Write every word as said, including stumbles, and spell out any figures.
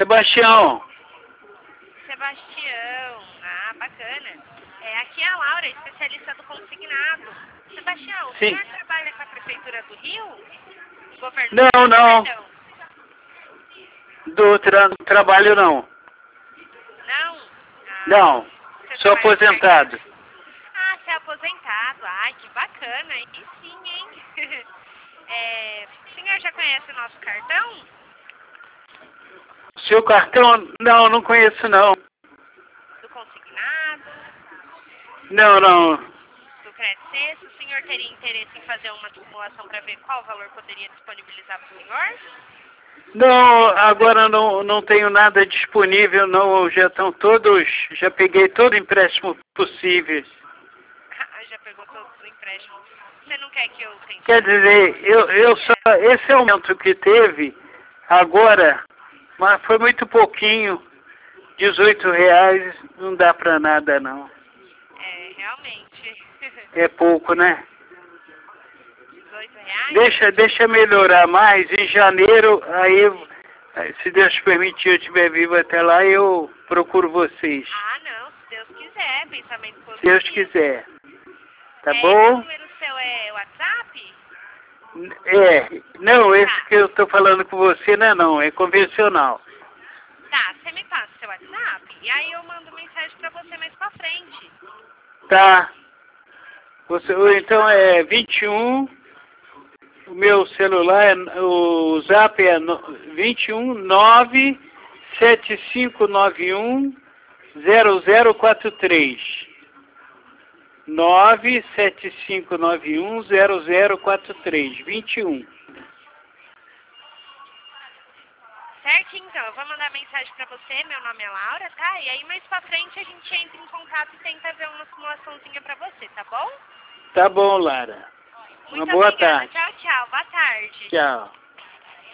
Sebastião. Sebastião, ah, bacana. É, aqui é a Laura, especialista do consignado. Sebastião, o Sim. senhor trabalha com a Prefeitura do Rio? Governo Não, do Rio, não. perdão. Do tra trabalho não. Não? Ah, Não. você Sou trabalha com aposentado. carteira? Ah, você é aposentado. Ai, que bacana. Aí sim, hein? É, o senhor já conhece o nosso cartão? Seu cartão? Não, não conheço não. Do consignado? Não, não. Do crédito sexto? O senhor teria interesse em fazer uma simulação para ver qual valor poderia disponibilizar para o senhor? Não, agora não, não tenho nada disponível não. Já estão todos, já peguei todo o empréstimo possível. Ah, já pegou todos os empréstimos. Você não quer que eu tente? Quer dizer, eu, eu só, esse aumento que teve agora, mas foi muito pouquinho, dezoito reais, não dá pra nada não. É, realmente. É pouco, né? dezoito reais? Deixa, deixa melhorar mais, em janeiro, aí, se Deus permitir, eu estiver vivo até lá, eu procuro vocês. Ah, não, se Deus quiser, pensamento Se positivo. Deus quiser. Tá é, bom? Esse número seu é WhatsApp? É, não, esse Tá. que eu tô falando com você não é não, é convencional. Tá, você me passa seu WhatsApp e aí eu mando mensagem pra você mais pra frente. Tá. Você, então é vinte e um, o meu celular, é, o zap é no, vinte e um nove sete cinco nove um zero zero quatro três. nove sete cinco nove um zero zero quatro três, vinte e um. Certo, então, eu vou mandar mensagem pra você, meu nome é Laura, tá? E aí mais pra frente a gente entra em contato e tenta ver uma simulaçãozinha pra você, tá bom? Tá bom, Lara. Uma Muito boa obrigada. tarde. Tchau, tchau. Boa tarde. Tchau.